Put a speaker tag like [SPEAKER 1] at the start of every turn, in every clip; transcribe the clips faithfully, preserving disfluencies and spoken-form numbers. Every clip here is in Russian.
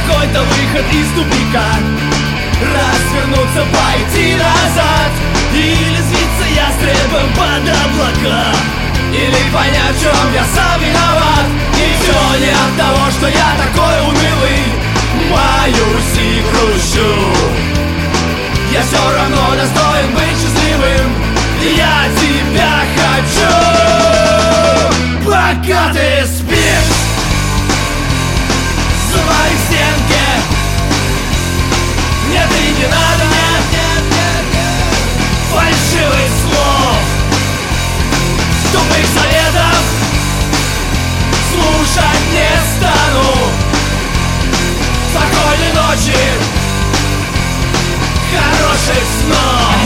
[SPEAKER 1] какой-то выход из тупика. Развернуться, пойти назад, или сбиться ястребом под облака, или понять, в чем я сам виноват. И все не от того, что я такой унылый, маюсь и грущу. Я все равно достоин быть счастливым, я тебя хочу. Пока ты спишь, звони к стенке. Нет, и не надо, нет, нет, нет, нет фальшивых слов, тупых советов слушать не стану. Спокойной ночи, хороших снов.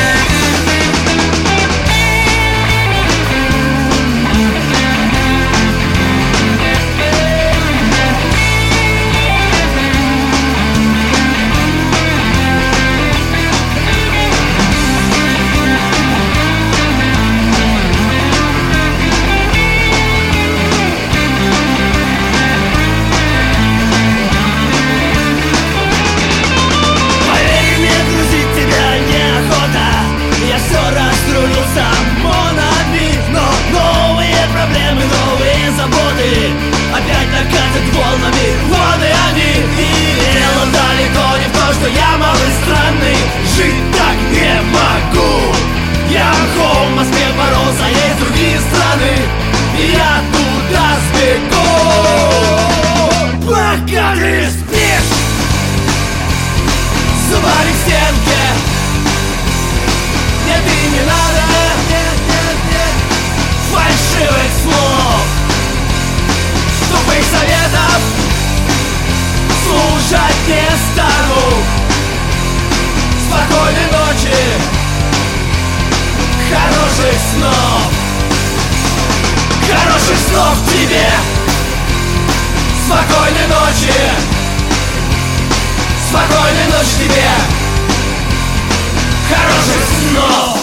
[SPEAKER 1] Опять накатят волнами, воды они. И дело далеко не в том, что я малый странный. Жить так не могу. Я home в Москве боролся, есть другие страны, я туда сбегу. Пока ты спишь, звони к стенке. Нет, и не надо, нет, нет, нет фальшивых слов, тупых советов слушать не стану. Спокойной ночи, хороших снов. Хороших снов тебе. Спокойной ночи. Спокойной ночи тебе. Хороших снов.